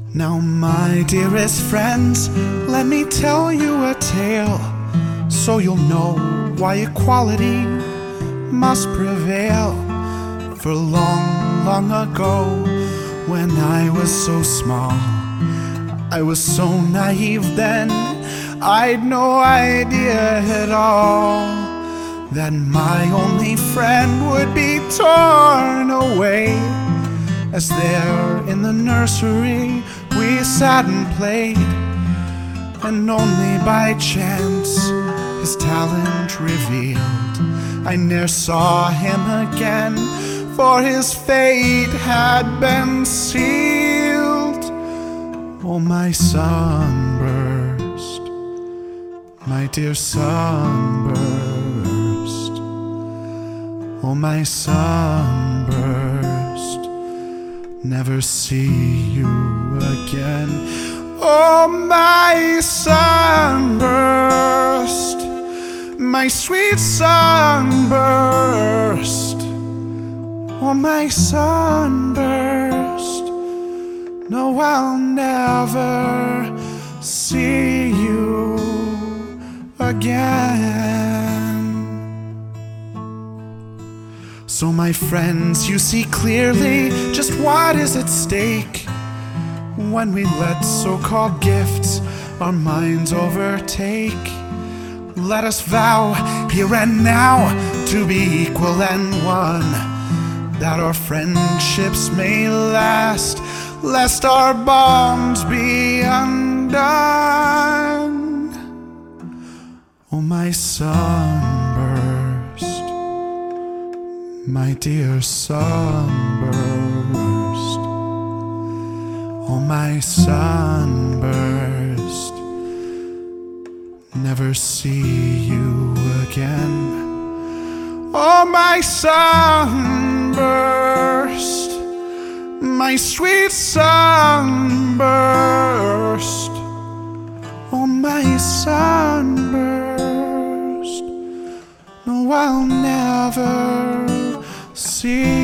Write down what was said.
Now, my dearest friends, let me tell you a tale, so you'll know why equality must prevail. For long, long ago, when I was so small, I was so naive then, I'd no idea at all that my only friend would be torn away. As there in the nursery we sat and played, and only by chance his talent revealed, I ne'er saw him again, for his fate had been sealed. Oh, my sunburst, my dear sunburst, oh, my sunburst, never see you again. Oh, my sunburst, my sweet sunburst, oh, my sunburst, no, I'll never see you again. So, my friends, you see clearly just what is at stake when we let so-called gifts our minds overtake. Let us vow here and now to be equal and one, that our friendships may last, lest our bonds be undone. Oh, my sunburst, my dear sunburst, oh, my sunburst, never see you again. Oh, my sunburst, my sweet sunburst, oh, my sunburst, no, I'll never see